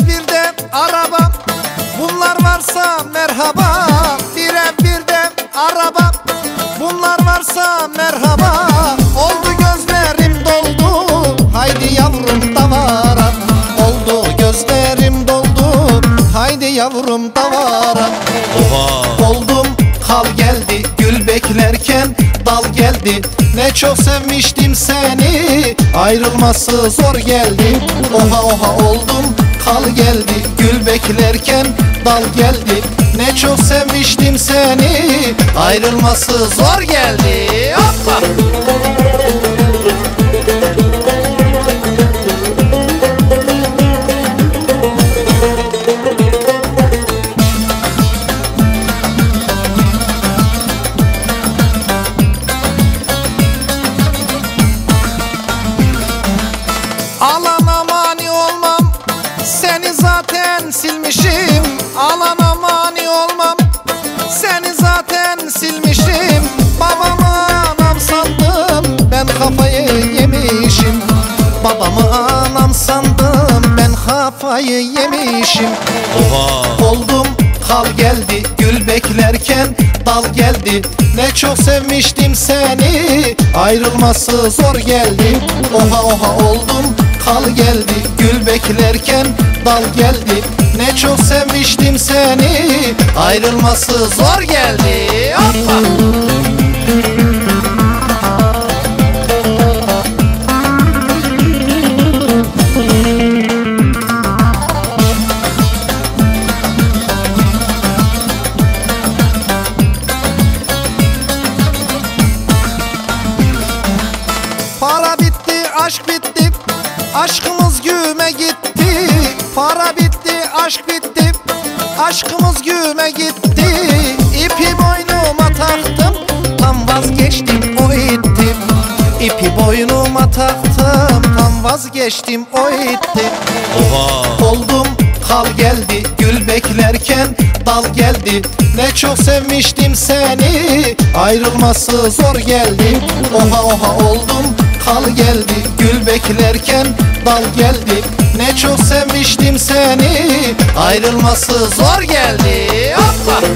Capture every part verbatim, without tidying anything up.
bir de araba, bunlar varsa merhaba. Bir ev bir de araba, bunlar varsa merhaba. Oldu gözlerim doldu, haydi yavrum davara. Oldu gözlerim doldu, haydi yavrum davara. Oha. Oldum kal geldi, gül beklerken dal geldi. Ne çok sevmiştim seni, ayrılması zor geldi. Oha oha oldum kal geldi, gül beklerken dal geldi. Ne çok sevmiştim seni, ayrılması zor geldi. Hoppa! Alana mani olmam, seni zaten silmişim. Alana mani olmam, seni zaten silmişim. Babamı anam sandım, ben kafayı yemişim. Babamı anam sandım, ben kafayı yemişim. Oha. Oldum kal geldi, gül beklerken dal geldi. Ne çok sevmiştim seni, ayrılması zor geldi. Oha oha oldum kal geldi, gül beklerken dal geldi. Ne çok sevmiştim seni, ayrılması zor geldi. Hoppa! Para bitti, aşk bitti, aşkımız güme gitti. Para bitti, aşk bitti, aşkımız güme gitti. İpi boynuma taktım, tam vazgeçtim o ittim. İpi boynuma taktım, tam vazgeçtim o ittim. Oha. Oldum kal geldi, gül beklerken dal geldi. Ne çok sevmiştim seni, ayrılması zor geldi. Oha oha oldum kal geldi, gül beklerken dal geldi. Ne çok sevmiştim seni, ayrılması zor geldi. Hoppa!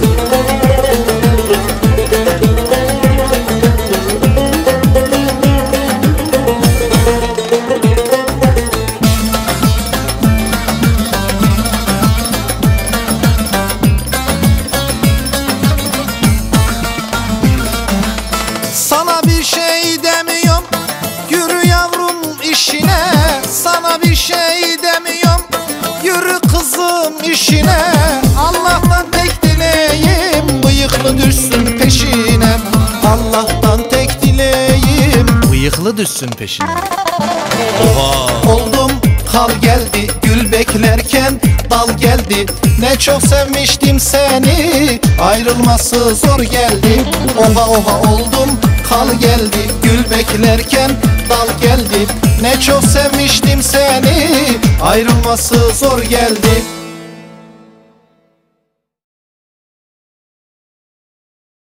Sana bir şey demiyorum, yürü yavrum işine. Sana bir şey demiyorum, yürü kızım işine. Allah'tan tek dileğim, bıyıklı düşsün peşine. Allah'tan tek dileğim, bıyıklı düşsün peşine. Oha. Oldum kal geldi, gül beklerken dal geldi. Ne çok sevmiştim seni, ayrılması zor geldi. Oha oha oldum kal geldi, gül beklerken dal geldi. Ne çok sevmiştim seni, ayrılması zor geldi.